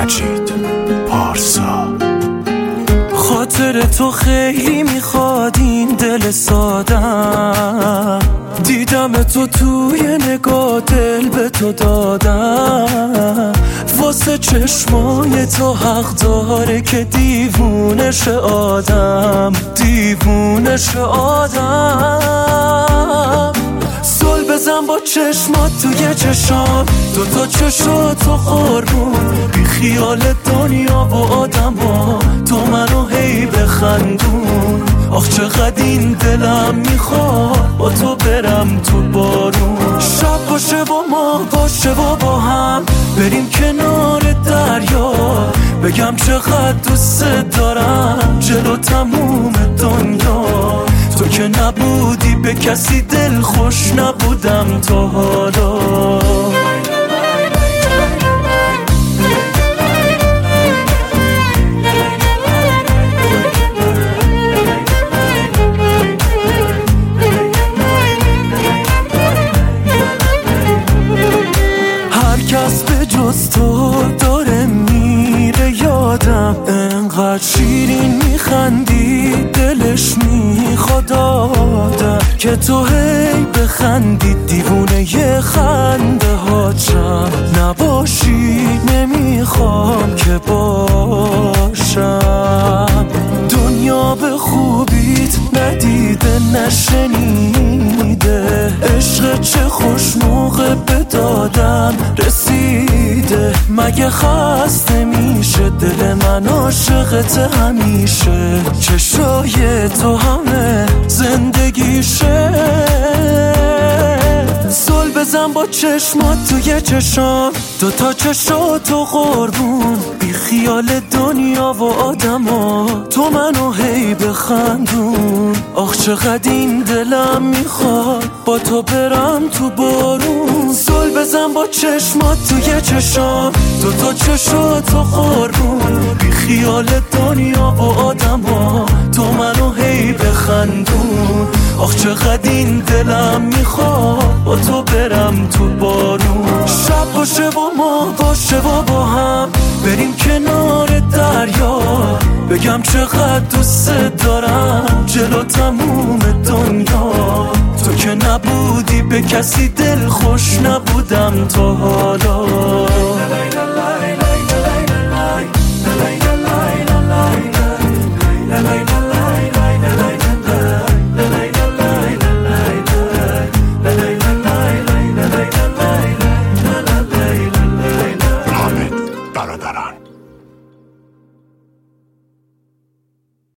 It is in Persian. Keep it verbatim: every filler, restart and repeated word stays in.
مجید پارسا. خاطر تو خیلی میخواد این دل سادم، دیدم تو توی نگاه دل به تو دادم، واسه چشمای تو حق داره که دیوونش آدم، دیوونش آدم. زل بزن با چشمات توی چشام، دو تا چشات تو قربون، بی خیال دنیا و آدم ها، تو منو هی بخندون. آخ چقدر این دلم میخواد با تو برم تو بارون، شب باشه با ما باشه و با هم بریم کنار دریا، بگم چقدر دوست دارم جلو تموم دنیا. تو که نبودی به کسی دل خوش نبودم تا حالا. هر کس به جز تو داره میره یادم، انقدر شیرین میخندی دلش میخواد آدم، که تو هی بخندی دیوونه یه خنده ها چم نباشی، نمیخوام که باشم. دنیا به خوبیت ندیده نشنیده، عشق چه خوش موقع به دادم رسیده. مگه خسته میشه دل من عاشقت همیشه، چشای تو همه زندگیشه. زل بزن با چشمات توی چشام، دو تا چشاتو قربون، بی خیال دنیا و آدم ها، تو منو هی بخندون. آخ چقدر این دلم میخواد با تو برم تو بارون. زل بزن با چشمات توی چشام، دو تا چشاتو قربون، بی خیال دنیا و آدم ها، تو منو هی بخندون. آخ چقدر این دلم میخواد با تو برم تو بارون، شب باشه با ما باشه و با هم بریم کنار دریا، بگم چقدر دوست دارم جلو تموم دنیا. تو که نبودی به کسی دل خوش نبودم تا حالا. حامد برادران.